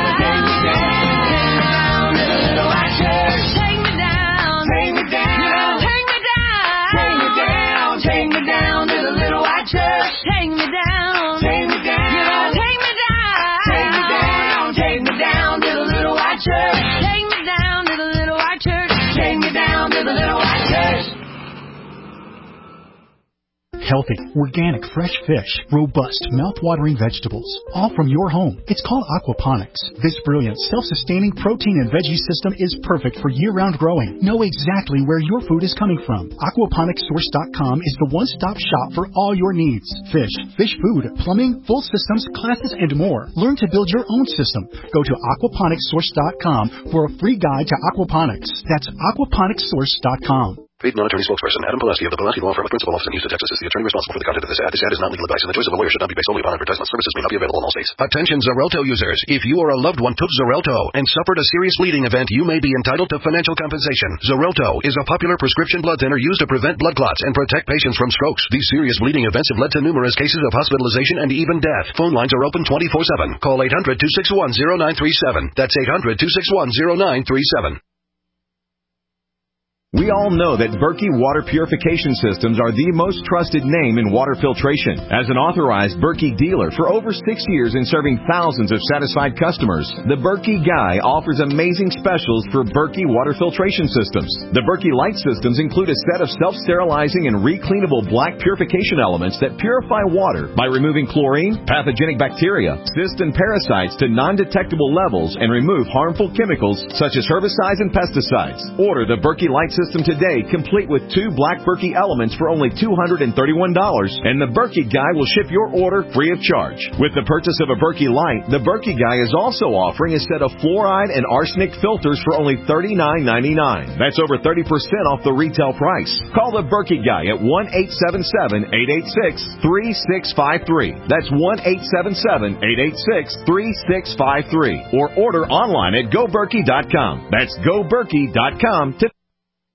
me down. Take me down. Take me down. Take me down. Take me down to the little white church. Take me down. Take me down. Take me down. Take me down. Take me down to the little white church. Take me down to the little white church. Take me down to the little white church. healthy, organic, fresh fish, robust, mouth-watering vegetables, all from your home. It's called aquaponics. This brilliant, self-sustaining protein and veggie system is perfect for year-round growing. Know exactly where your food is coming from. Aquaponicssource.com is the one-stop shop for all your needs. Fish, fish food, plumbing, full systems, classes, and more. Learn to build your own system. Go to aquaponicssource.com for a free guide to aquaponics. That's aquaponicssource.com. Paid non-attorney spokesperson Adam Pulaski of the Pulaski Law Firm of Principal Office in Houston, Texas is the attorney responsible for the content of this ad. This ad is not legal advice, and the choice of a lawyer should not be based solely upon advertisement. Services may not be available in all states. Attention Xarelto users. If you or a loved one took Xarelto and suffered a serious bleeding event, you may be entitled to financial compensation. Xarelto is a popular prescription blood thinner used to prevent blood clots and protect patients from strokes. These serious bleeding events have led to numerous cases of hospitalization and even death. Phone lines are open 24/7. Call 800-261-0937. That's 800-261-0937. We all know that Berkey Water Purification Systems are the most trusted name in water filtration. As an authorized Berkey dealer for over 6 years and serving thousands of satisfied customers, the Berkey Guy offers amazing specials for Berkey Water Filtration Systems. The Berkey Light Systems include a set of self-sterilizing and recleanable black purification elements that purify water by removing chlorine, pathogenic bacteria, cysts, and parasites to non-detectable levels and remove harmful chemicals such as herbicides and pesticides. Order the Berkey Light System today, complete with 2 black Berkey elements for only $231, and the Berkey Guy will ship your order free of charge. With the purchase of a Berkey Light, the Berkey Guy is also offering a set of fluoride and arsenic filters for only $39.99. That's over 30% off the retail price. Call the Berkey Guy at 1-877-886-3653. That's 1-877-886-3653. Or order online at GoBerkey.com. That's GoBerkey.com to